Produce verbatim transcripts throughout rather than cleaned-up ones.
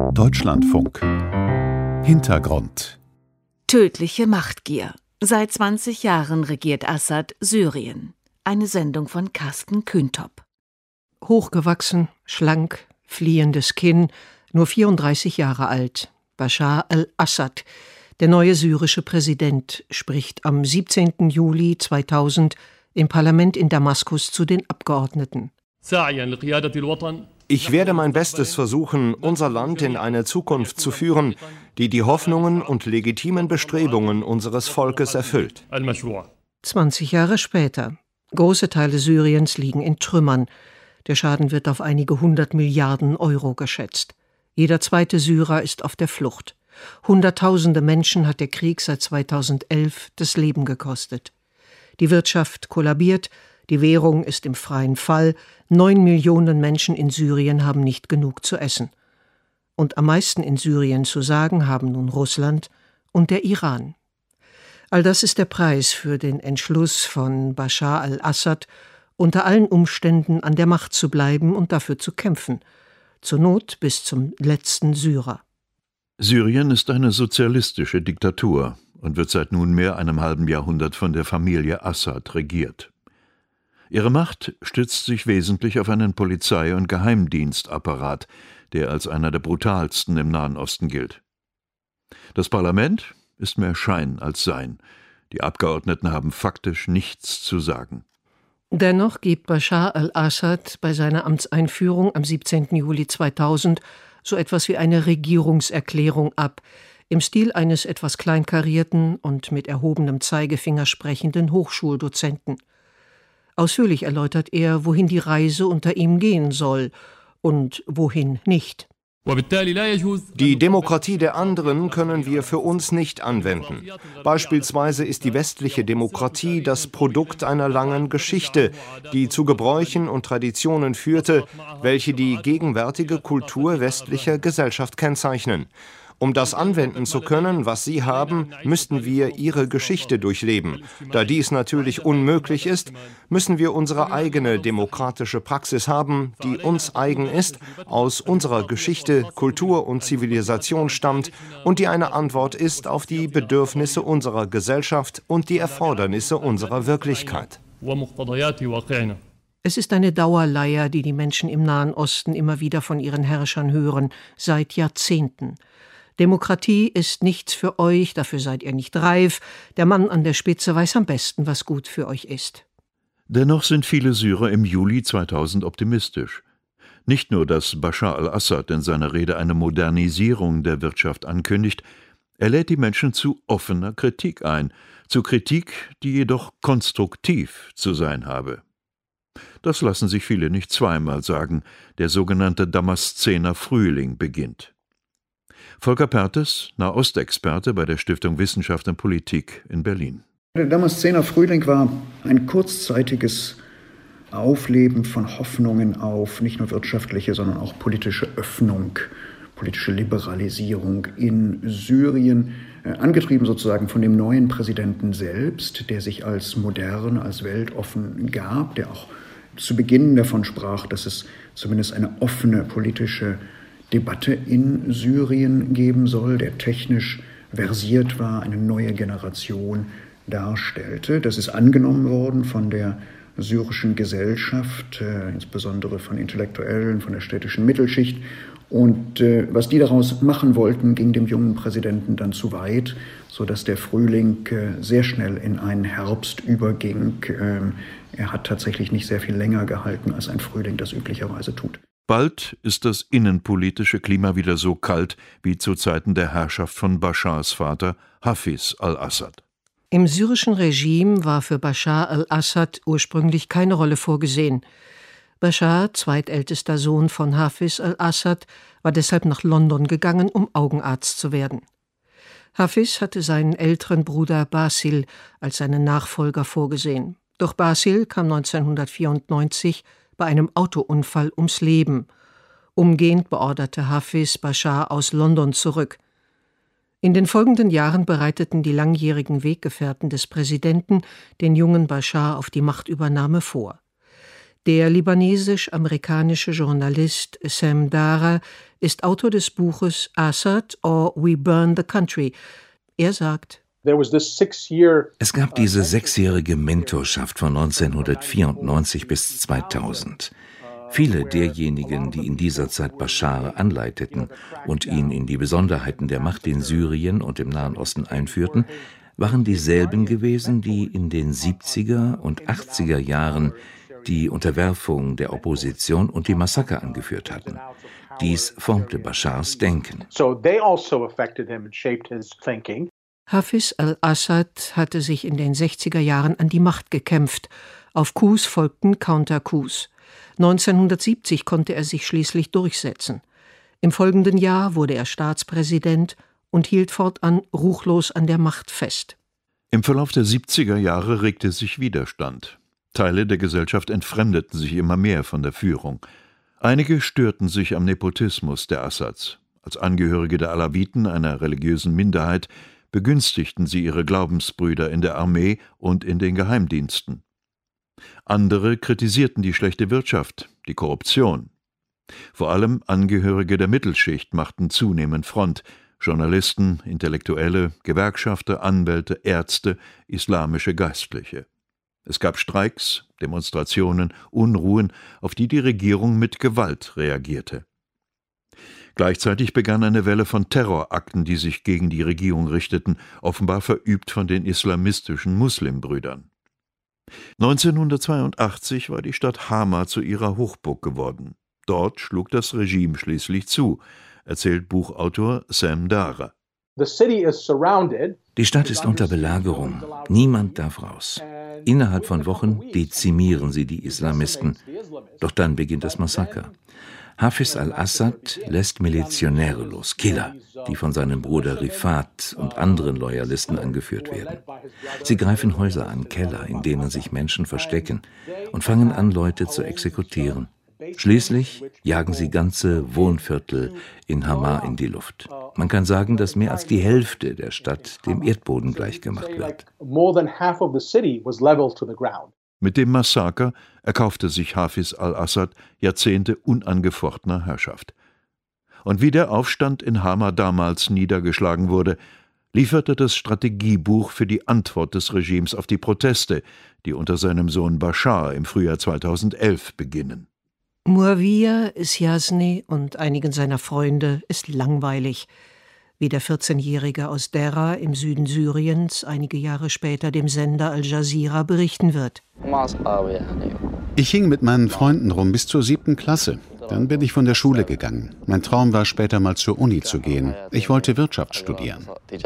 Deutschlandfunk. Hintergrund. Tödliche Machtgier. Seit zwanzig Jahren regiert Assad Syrien. Eine Sendung von Carsten Kühntop. Hochgewachsen, schlank, fliehendes Kinn, nur vierunddreißig Jahre alt. Bashar al-Assad, der neue syrische Präsident, spricht am siebzehnten Juli zweitausend im Parlament in Damaskus zu den Abgeordneten. Ich werde mein Bestes versuchen, unser Land in eine Zukunft zu führen, die die Hoffnungen und legitimen Bestrebungen unseres Volkes erfüllt. zwanzig Jahre später. Große Teile Syriens liegen in Trümmern. Der Schaden wird auf einige hundert Milliarden Euro geschätzt. Jeder zweite Syrer ist auf der Flucht. Hunderttausende Menschen hat der Krieg seit zweitausendelf das Leben gekostet. Die Wirtschaft kollabiert, die Währung ist im freien Fall, neun Millionen Menschen in Syrien haben nicht genug zu essen. Und am meisten in Syrien zu sagen haben nun Russland und der Iran. All das ist der Preis für den Entschluss von Bashar al-Assad, unter allen Umständen an der Macht zu bleiben und dafür zu kämpfen, zur Not bis zum letzten Syrer. Syrien ist eine sozialistische Diktatur und wird seit nunmehr einem halben Jahrhundert von der Familie Assad regiert. Ihre Macht stützt sich wesentlich auf einen Polizei- und Geheimdienstapparat, der als einer der brutalsten im Nahen Osten gilt. Das Parlament ist mehr Schein als Sein. Die Abgeordneten haben faktisch nichts zu sagen. Dennoch gibt Bashar al-Assad bei seiner Amtseinführung am siebzehnten Juli zweitausend so etwas wie eine Regierungserklärung ab, im Stil eines etwas kleinkarierten und mit erhobenem Zeigefinger sprechenden Hochschuldozenten. Ausführlich erläutert er, wohin die Reise unter ihm gehen soll und wohin nicht. Die Demokratie der anderen können wir für uns nicht anwenden. Beispielsweise ist die westliche Demokratie das Produkt einer langen Geschichte, die zu Gebräuchen und Traditionen führte, welche die gegenwärtige Kultur westlicher Gesellschaft kennzeichnen. Um das anwenden zu können, was Sie haben, müssten wir Ihre Geschichte durchleben. Da dies natürlich unmöglich ist, müssen wir unsere eigene demokratische Praxis haben, die uns eigen ist, aus unserer Geschichte, Kultur und Zivilisation stammt und die eine Antwort ist auf die Bedürfnisse unserer Gesellschaft und die Erfordernisse unserer Wirklichkeit. Es ist eine Dauerleier, die die Menschen im Nahen Osten immer wieder von ihren Herrschern hören, seit Jahrzehnten. Demokratie ist nichts für euch, dafür seid ihr nicht reif. Der Mann an der Spitze weiß am besten, was gut für euch ist. Dennoch sind viele Syrer im Juli zweitausend optimistisch. Nicht nur, dass Bashar al-Assad in seiner Rede eine Modernisierung der Wirtschaft ankündigt, er lädt die Menschen zu offener Kritik ein, zu Kritik, die jedoch konstruktiv zu sein habe. Das lassen sich viele nicht zweimal sagen. Der sogenannte Damaszener Frühling beginnt. Volker Perthes, Nahostexperte bei der Stiftung Wissenschaft und Politik in Berlin. Der Damaszener Frühling war ein kurzzeitiges Aufleben von Hoffnungen auf nicht nur wirtschaftliche, sondern auch politische Öffnung, politische Liberalisierung in Syrien, äh, angetrieben sozusagen von dem neuen Präsidenten selbst, der sich als modern, als weltoffen gab, der auch zu Beginn davon sprach, dass es zumindest eine offene politische Debatte in Syrien geben soll, der technisch versiert war, eine neue Generation darstellte. Das ist angenommen worden von der syrischen Gesellschaft, äh, insbesondere von Intellektuellen, von der städtischen Mittelschicht. Und äh, was die daraus machen wollten, ging dem jungen Präsidenten dann zu weit, sodass der Frühling äh, sehr schnell in einen Herbst überging. Ähm, er hat tatsächlich nicht sehr viel länger gehalten, als ein Frühling das üblicherweise tut. Bald ist das innenpolitische Klima wieder so kalt wie zu Zeiten der Herrschaft von Bashars Vater Hafiz al-Assad. Im syrischen Regime war für Bashar al-Assad ursprünglich keine Rolle vorgesehen. Bashar, zweitältester Sohn von Hafiz al-Assad, war deshalb nach London gegangen, um Augenarzt zu werden. Hafiz hatte seinen älteren Bruder Basil als seinen Nachfolger vorgesehen. Doch Basil kam neunzehnhundertvierundneunzig bei einem Autounfall ums Leben. Umgehend beorderte Hafiz Bashar aus London zurück. In den folgenden Jahren bereiteten die langjährigen Weggefährten des Präsidenten den jungen Bashar auf die Machtübernahme vor. Der libanesisch-amerikanische Journalist Sam Dara ist Autor des Buches Assad or We Burn the Country. Er sagt: Es gab diese sechsjährige Mentorschaft von neunzehnhundertvierundneunzig bis zweitausend. Viele derjenigen, die in dieser Zeit Bashar anleiteten und ihn in die Besonderheiten der Macht in Syrien und im Nahen Osten einführten, waren dieselben gewesen, die in den siebziger und achtziger Jahren die Unterwerfung der Opposition und die Massaker angeführt hatten. Dies formte Bashars Denken. Hafiz al-Assad hatte sich in den sechziger Jahren an die Macht gekämpft. Auf Coups folgten Counter-Coups. neunzehnhundertsiebzig konnte er sich schließlich durchsetzen. Im folgenden Jahr wurde er Staatspräsident und hielt fortan ruchlos an der Macht fest. Im Verlauf der siebziger Jahre regte sich Widerstand. Teile der Gesellschaft entfremdeten sich immer mehr von der Führung. Einige störten sich am Nepotismus der Assads. Als Angehörige der Alawiten, einer religiösen Minderheit, begünstigten sie ihre Glaubensbrüder in der Armee und in den Geheimdiensten. Andere kritisierten die schlechte Wirtschaft, die Korruption. Vor allem Angehörige der Mittelschicht machten zunehmend Front: Journalisten, Intellektuelle, Gewerkschafter, Anwälte, Ärzte, islamische Geistliche. Es gab Streiks, Demonstrationen, Unruhen, auf die die Regierung mit Gewalt reagierte. Gleichzeitig begann eine Welle von Terrorakten, die sich gegen die Regierung richteten, offenbar verübt von den islamistischen Muslimbrüdern. neunzehnhundertzweiundachtzig war die Stadt Hama zu ihrer Hochburg geworden. Dort schlug das Regime schließlich zu, erzählt Buchautor Sam Dara. Die Stadt ist unter Belagerung. Niemand darf raus. Innerhalb von Wochen dezimieren sie die Islamisten. Doch dann beginnt das Massaker. Hafiz al-Assad lässt Milizionäre los, Killer, die von seinem Bruder Rifat und anderen Loyalisten angeführt werden. Sie greifen Häuser an, Keller, in denen sich Menschen verstecken, und fangen an, Leute zu exekutieren. Schließlich jagen sie ganze Wohnviertel in Hama in die Luft. Man kann sagen, dass mehr als die Hälfte der Stadt dem Erdboden gleichgemacht wird. Mit dem Massaker erkaufte sich Hafiz al-Assad Jahrzehnte unangefochtener Herrschaft. Und wie der Aufstand in Hama damals niedergeschlagen wurde, lieferte das Strategiebuch für die Antwort des Regimes auf die Proteste, die unter seinem Sohn Bashar im Frühjahr zweitausendelf beginnen. Muawiyah Syazny und einigen seiner Freunde ist langweilig, wie der vierzehnjährige aus Dera im Süden Syriens einige Jahre später dem Sender Al Jazeera berichten wird. Ich hing mit meinen Freunden rum bis zur siebten Klasse. Dann bin ich von der Schule gegangen. Mein Traum war, später mal zur Uni zu gehen. Ich wollte Wirtschaft studieren.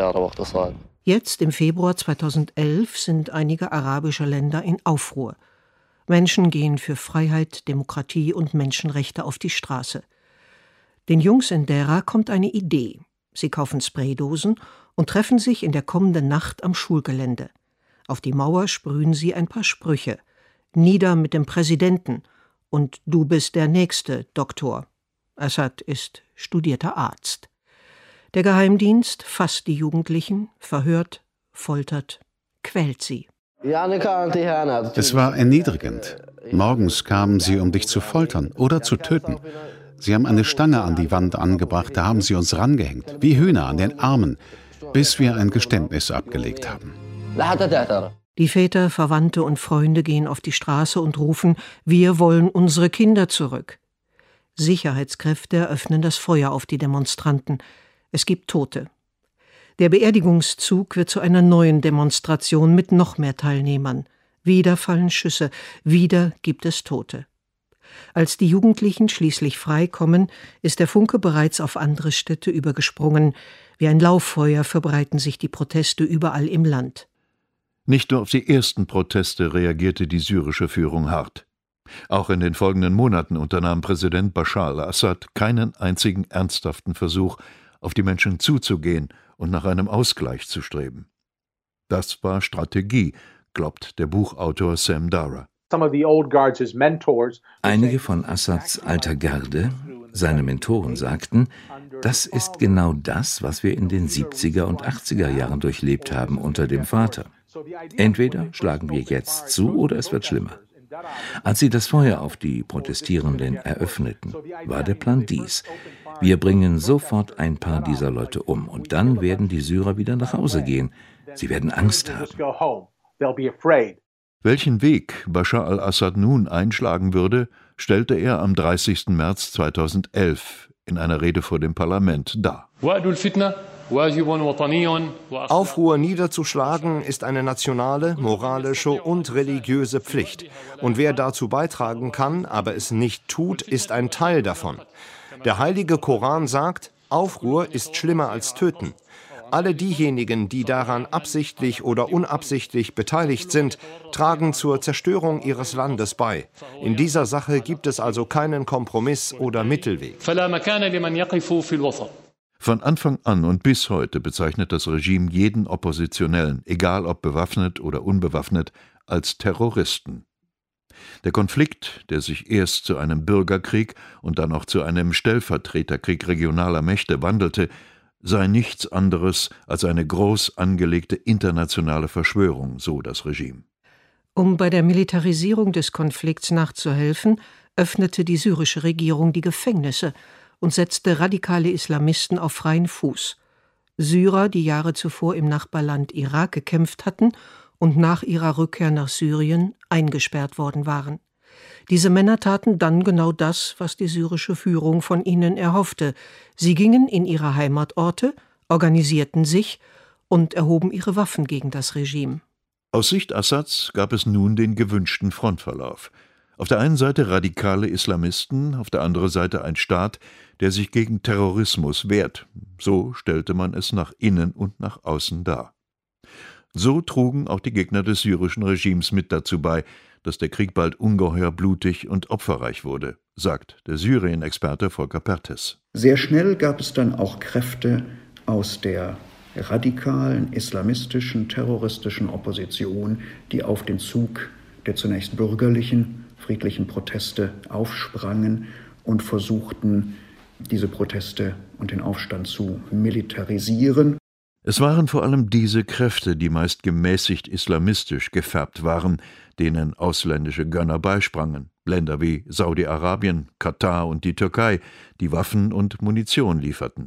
Jetzt, im Februar zweitausendelf, sind einige arabische Länder in Aufruhr. Menschen gehen für Freiheit, Demokratie und Menschenrechte auf die Straße. Den Jungs in Dera kommt eine Idee. Sie kaufen Spraydosen und treffen sich in der kommenden Nacht am Schulgelände. Auf die Mauer sprühen sie ein paar Sprüche. Nieder mit dem Präsidenten und du bist der nächste Doktor. Assad ist studierter Arzt. Der Geheimdienst fasst die Jugendlichen, verhört, foltert, quält sie. Es war erniedrigend. Morgens kamen sie, um dich zu foltern oder zu töten. Sie haben eine Stange an die Wand angebracht, da haben sie uns rangehängt, wie Hühner an den Armen, bis wir ein Geständnis abgelegt haben. Die Väter, Verwandte und Freunde gehen auf die Straße und rufen: Wir wollen unsere Kinder zurück. Sicherheitskräfte eröffnen das Feuer auf die Demonstranten. Es gibt Tote. Der Beerdigungszug wird zu einer neuen Demonstration mit noch mehr Teilnehmern. Wieder fallen Schüsse, wieder gibt es Tote. Als die Jugendlichen schließlich freikommen, ist der Funke bereits auf andere Städte übergesprungen. Wie ein Lauffeuer verbreiten sich die Proteste überall im Land. Nicht nur auf die ersten Proteste reagierte die syrische Führung hart. Auch in den folgenden Monaten unternahm Präsident Bashar al-Assad keinen einzigen ernsthaften Versuch, auf die Menschen zuzugehen und nach einem Ausgleich zu streben. Das war Strategie, glaubt der Buchautor Sam Dara. Einige von Assads alter Garde, seine Mentoren, sagten, das ist genau das, was wir in den siebziger und achtziger Jahren durchlebt haben unter dem Vater. Entweder schlagen wir jetzt zu oder es wird schlimmer. Als sie das Feuer auf die Protestierenden eröffneten, war der Plan dies: Wir bringen sofort ein paar dieser Leute um und dann werden die Syrer wieder nach Hause gehen. Sie werden Angst haben. Welchen Weg Bashar al-Assad nun einschlagen würde, stellte er am dreißigsten März zweitausendelf in einer Rede vor dem Parlament dar. Aufruhr niederzuschlagen ist eine nationale, moralische und religiöse Pflicht. Und wer dazu beitragen kann, aber es nicht tut, ist ein Teil davon. Der heilige Koran sagt, Aufruhr ist schlimmer als Töten. Alle diejenigen, die daran absichtlich oder unabsichtlich beteiligt sind, tragen zur Zerstörung ihres Landes bei. In dieser Sache gibt es also keinen Kompromiss oder Mittelweg. Von Anfang an und bis heute bezeichnet das Regime jeden Oppositionellen, egal ob bewaffnet oder unbewaffnet, als Terroristen. Der Konflikt, der sich erst zu einem Bürgerkrieg und dann auch zu einem Stellvertreterkrieg regionaler Mächte wandelte, sei nichts anderes als eine groß angelegte internationale Verschwörung, so das Regime. Um bei der Militarisierung des Konflikts nachzuhelfen, öffnete die syrische Regierung die Gefängnisse und setzte radikale Islamisten auf freien Fuß. Syrer, die Jahre zuvor im Nachbarland Irak gekämpft hatten und nach ihrer Rückkehr nach Syrien eingesperrt worden waren. Diese Männer taten dann genau das, was die syrische Führung von ihnen erhoffte. Sie gingen in ihre Heimatorte, organisierten sich und erhoben ihre Waffen gegen das Regime. Aus Sicht Assads gab es nun den gewünschten Frontverlauf. Auf der einen Seite radikale Islamisten, auf der anderen Seite ein Staat, der sich gegen Terrorismus wehrt. So stellte man es nach innen und nach außen dar. So trugen auch die Gegner des syrischen Regimes mit dazu bei, dass der Krieg bald ungeheuer blutig und opferreich wurde, sagt der Syrien-Experte Volker Perthes. Sehr schnell gab es dann auch Kräfte aus der radikalen, islamistischen, terroristischen Opposition, die auf den Zug der zunächst bürgerlichen, friedlichen Proteste aufsprangen und versuchten, diese Proteste und den Aufstand zu militarisieren. Es waren vor allem diese Kräfte, die meist gemäßigt islamistisch gefärbt waren, denen ausländische Gönner beisprangen, Länder wie Saudi-Arabien, Katar und die Türkei, die Waffen und Munition lieferten.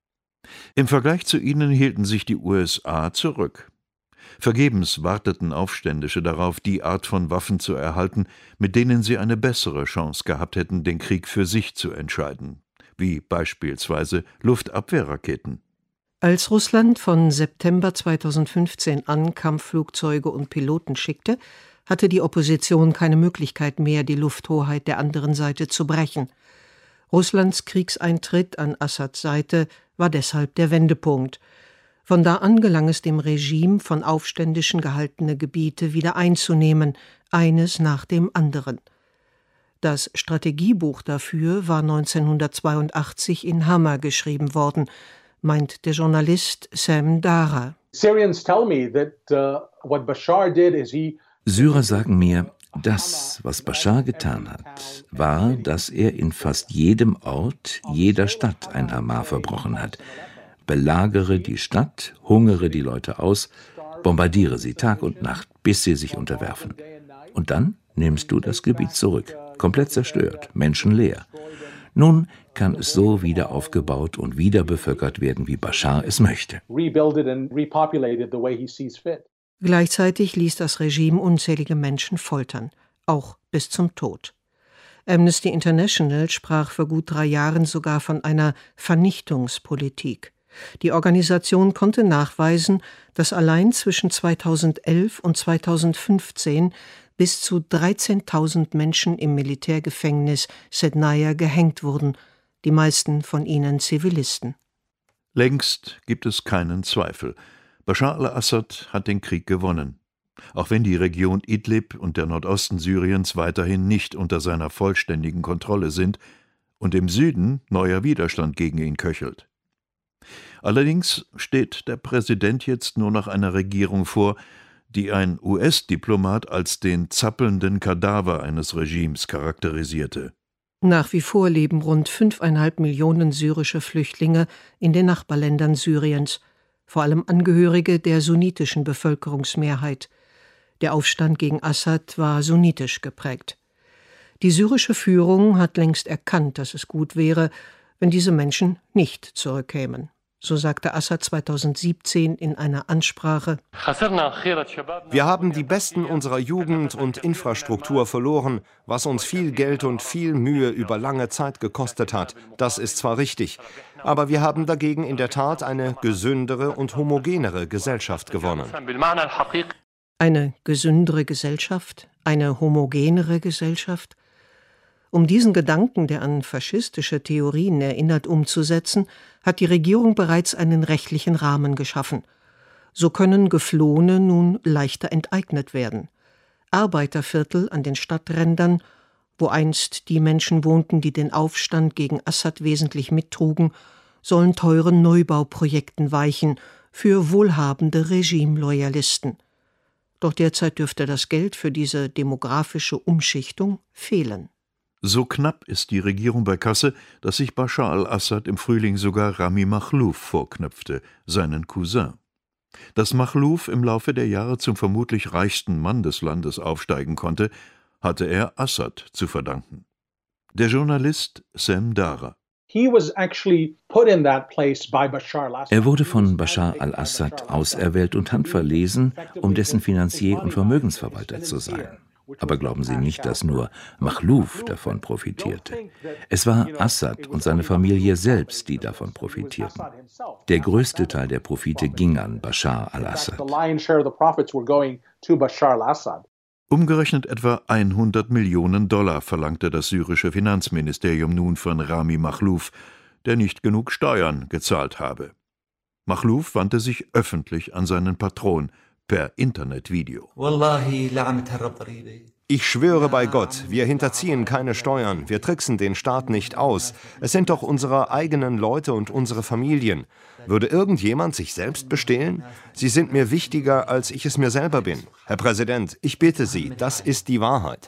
Im Vergleich zu ihnen hielten sich die U S A zurück. Vergebens warteten Aufständische darauf, die Art von Waffen zu erhalten, mit denen sie eine bessere Chance gehabt hätten, den Krieg für sich zu entscheiden, wie beispielsweise Luftabwehrraketen. Als Russland von September zweitausendfünfzehn an Kampfflugzeuge und Piloten schickte, hatte die Opposition keine Möglichkeit mehr, die Lufthoheit der anderen Seite zu brechen. Russlands Kriegseintritt an Assads Seite war deshalb der Wendepunkt. Von da an gelang es dem Regime, von Aufständischen gehaltene Gebiete wieder einzunehmen, eines nach dem anderen. Das Strategiebuch dafür war neunzehnhundertzweiundachtzig in Hama geschrieben worden, meint der Journalist Sam Dara. Syrer sagen mir, das, was Bashar getan hat, war, dass er in fast jedem Ort, jeder Stadt ein Hama verbrochen hat. Belagere die Stadt, hungere die Leute aus, bombardiere sie Tag und Nacht, bis sie sich unterwerfen. Und dann nimmst du das Gebiet zurück, komplett zerstört, menschenleer. Nun kann es so wieder aufgebaut und wieder bevölkert werden, wie Bashar es möchte. Gleichzeitig ließ das Regime unzählige Menschen foltern, auch bis zum Tod. Amnesty International sprach vor gut drei Jahren sogar von einer Vernichtungspolitik. Die Organisation konnte nachweisen, dass allein zwischen zweitausendelf und zweitausendfünfzehn bis zu dreizehntausend Menschen im Militärgefängnis Sednaya gehängt wurden, die meisten von ihnen Zivilisten. Längst gibt es keinen Zweifel. Bashar al-Assad hat den Krieg gewonnen. Auch wenn die Region Idlib und der Nordosten Syriens weiterhin nicht unter seiner vollständigen Kontrolle sind und im Süden neuer Widerstand gegen ihn köchelt. Allerdings steht der Präsident jetzt nur noch einer Regierung vor, die ein U S-Diplomat als den zappelnden Kadaver eines Regimes charakterisierte. Nach wie vor leben rund fünfeinhalb Millionen syrische Flüchtlinge in den Nachbarländern Syriens, vor allem Angehörige der sunnitischen Bevölkerungsmehrheit. Der Aufstand gegen Assad war sunnitisch geprägt. Die syrische Führung hat längst erkannt, dass es gut wäre, wenn diese Menschen nicht zurückkämen. So sagte Assad zweitausendsiebzehn in einer Ansprache: Wir haben die Besten unserer Jugend und Infrastruktur verloren, was uns viel Geld und viel Mühe über lange Zeit gekostet hat. Das ist zwar richtig, aber wir haben dagegen in der Tat eine gesündere und homogenere Gesellschaft gewonnen. Eine gesündere Gesellschaft? Eine homogenere Gesellschaft? Um diesen Gedanken, der an faschistische Theorien erinnert, umzusetzen, hat die Regierung bereits einen rechtlichen Rahmen geschaffen. So können Geflohene nun leichter enteignet werden. Arbeiterviertel an den Stadträndern, wo einst die Menschen wohnten, die den Aufstand gegen Assad wesentlich mittrugen, sollen teuren Neubauprojekten weichen für wohlhabende Regimeloyalisten. Doch derzeit dürfte das Geld für diese demografische Umschichtung fehlen. So knapp ist die Regierung bei Kasse, dass sich Bashar al-Assad im Frühling sogar Rami Makhlouf vorknöpfte, seinen Cousin. Dass Makhlouf im Laufe der Jahre zum vermutlich reichsten Mann des Landes aufsteigen konnte, hatte er Assad zu verdanken. Der Journalist Sam Dara. Er wurde von Bashar al-Assad auserwählt und handverlesen, um dessen Finanzier und Vermögensverwalter zu sein. Aber glauben Sie nicht, dass nur Makhlouf davon profitierte. Es war Assad und seine Familie selbst, die davon profitierten. Der größte Teil der Profite ging an Bashar al-Assad. Umgerechnet etwa hundert Millionen Dollar verlangte das syrische Finanzministerium nun von Rami Makhlouf, der nicht genug Steuern gezahlt habe. Makhlouf wandte sich öffentlich an seinen Patron per Internetvideo. Ich schwöre bei Gott, wir hinterziehen keine Steuern, wir tricksen den Staat nicht aus. Es sind doch unsere eigenen Leute und unsere Familien. Würde irgendjemand sich selbst bestehlen? Sie sind mir wichtiger, als ich es mir selber bin. Herr Präsident, ich bitte Sie, das ist die Wahrheit.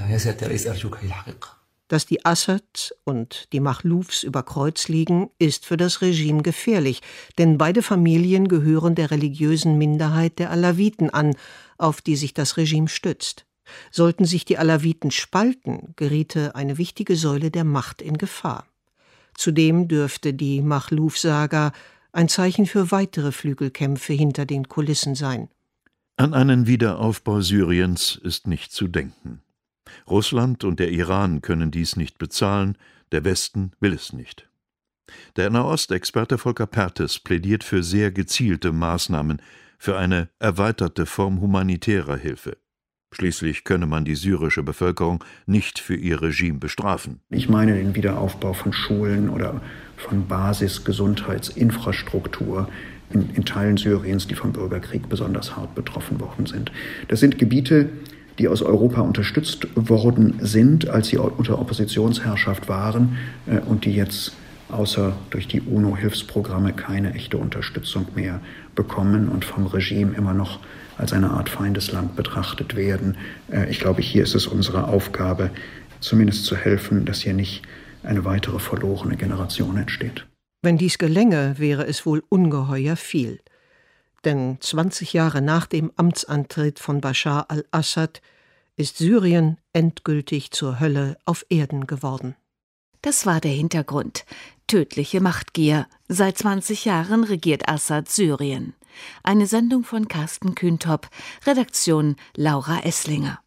Dass die Assad und die Makhloufs über Kreuz liegen, ist für das Regime gefährlich, denn beide Familien gehören der religiösen Minderheit der Alawiten an, auf die sich das Regime stützt. Sollten sich die Alawiten spalten, geriete eine wichtige Säule der Macht in Gefahr. Zudem dürfte die Makhlouf-Saga ein Zeichen für weitere Flügelkämpfe hinter den Kulissen sein. An einen Wiederaufbau Syriens ist nicht zu denken. Russland und der Iran können dies nicht bezahlen, der Westen will es nicht. Der Nahostexperte Volker Perthes plädiert für sehr gezielte Maßnahmen, für eine erweiterte Form humanitärer Hilfe. Schließlich könne man die syrische Bevölkerung nicht für ihr Regime bestrafen. Ich meine den Wiederaufbau von Schulen oder von Basisgesundheitsinfrastruktur in, in Teilen Syriens, die vom Bürgerkrieg besonders hart betroffen worden sind. Das sind Gebiete, die aus Europa unterstützt worden sind, als sie unter Oppositionsherrschaft waren äh, und die jetzt außer durch die UNO-Hilfsprogramme keine echte Unterstützung mehr bekommen und vom Regime immer noch als eine Art Feindesland betrachtet werden. Äh, ich glaube, hier ist es unsere Aufgabe, zumindest zu helfen, dass hier nicht eine weitere verlorene Generation entsteht. Wenn dies gelänge, wäre es wohl ungeheuer viel. Denn zwanzig Jahre nach dem Amtsantritt von Bashar al-Assad ist Syrien endgültig zur Hölle auf Erden geworden. Das war der Hintergrund. Tödliche Machtgier. Seit zwanzig Jahren regiert Assad Syrien. Eine Sendung von Carsten Kühntop, Redaktion Laura Esslinger.